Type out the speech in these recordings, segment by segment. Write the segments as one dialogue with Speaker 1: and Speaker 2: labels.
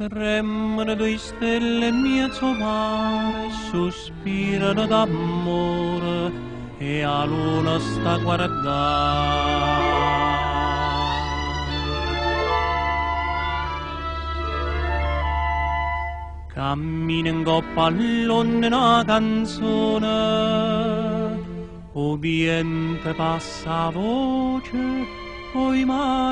Speaker 1: Tremano due stelle in mezzo mare, sospirano d'amore e a luna sta a guardare. Cammina in coppa all'onne una canzone, o vento passa a voce, poi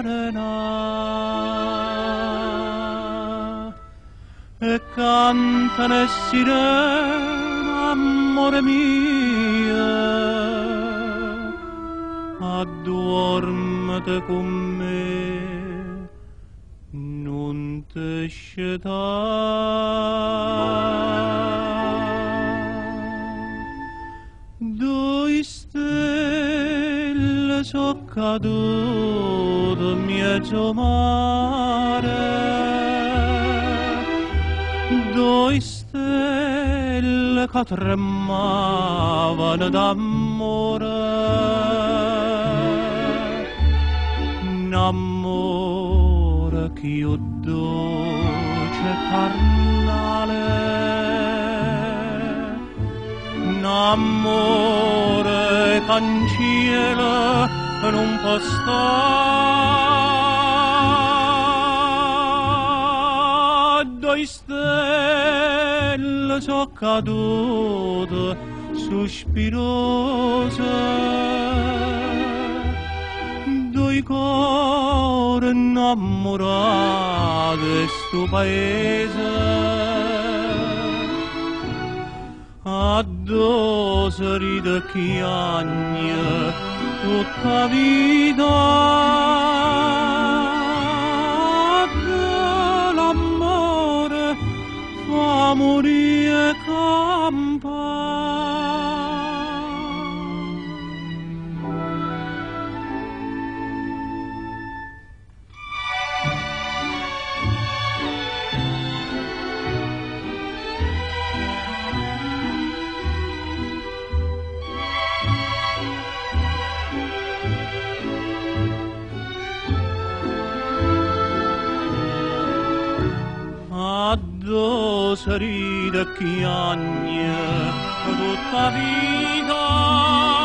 Speaker 1: marena. E cantano e sirena, amore mio, addormete con me, non te scegliere. Due stelle sono cadute in mezzo mare, due stelle che tremavano d'amore, un amore più dolce carnale, un amore che in cielo non può stare. Due stelle sono cadute sospirose, due cuori innamorati di sto paese, addosso ride chiagna tutta vita, che l'amore fa morire campa. Addosso ride chiagna tutta vita,